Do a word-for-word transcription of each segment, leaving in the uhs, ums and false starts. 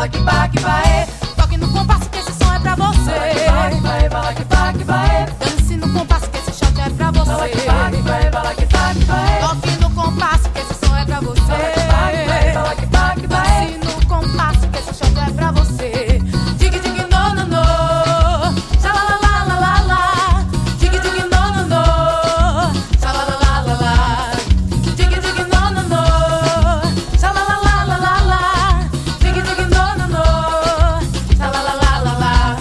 bala que ba que baê. Toque no compasso que esse som é pra você. Bala que ba que baê. Dance no compasso que esse shot é pra você. Bala que ba que baê, bala que ba que baê. Toque no compasso que esse som é pra você. Bala que ba que baê. Dance no compasso que esse shot é pra você. Dig dig no no no. Xalalalala. Dig dig no no no. Xalalalala. Dig dig no no no. Xalalalala. Dig dig no no no. Xalalalala.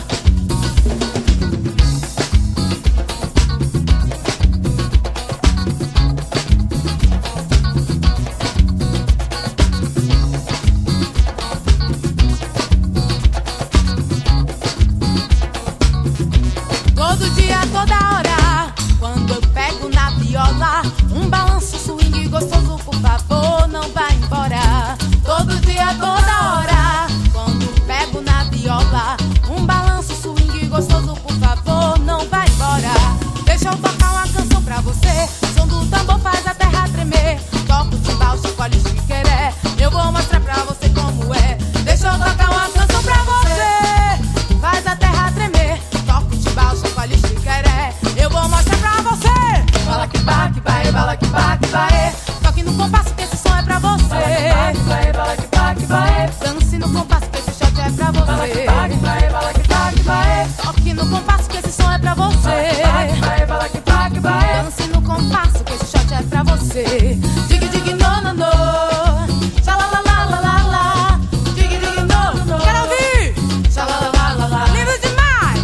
Todo dia, toda hora, quando eu pego na viola, um balanço swing gostoso, por favor, não vai embora. Todo dia, toda hora, quando eu pego na viola, um balanço swing gostoso, por favor, não vai embora. Deixa eu tocar uma canção pra você, som do tambor faz a terra tremer. Toco de baixo, chacoalho de querer, eu vou mostrar pra você como é. Deixa eu tocar uma canção pra você, faz a terra tremer. Toco de baixo, chacoalho de querer, eu vou mostrar pra você. Bala que ba que baê, bala que ba que baê. Toque no compasso que esse som é pra você. Bala que ba que baê. Dance no compasso que esse shot é pra Bala que você. ba que baê, bala que ba que baê. Toque no compasso que esse som é pra você. Bala que ba que baê. Dance no compasso que esse shot é pra você. Dig dig no no no. Xalalalala. Dig dig no no. Quero ouvir. Xalalalala. Lindo demais.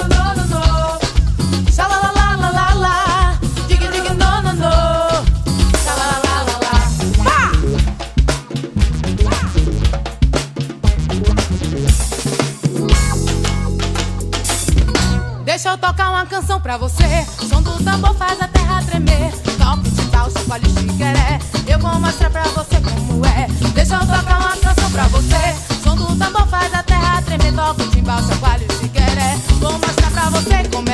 Xalalalala. Dig dig no no no. Xalalalala. Pá! Deixa eu tocar uma canção pra você. Som do tambor faz a terra tremer. Toque de tal, chacoalho de querer, eu vou mostrar pra você como é. Deixa eu tocar uma canção pra você. Som do tambor faz a terra tremer. Toque de tal, chacoalho de querer, vou mostrar pra você como é.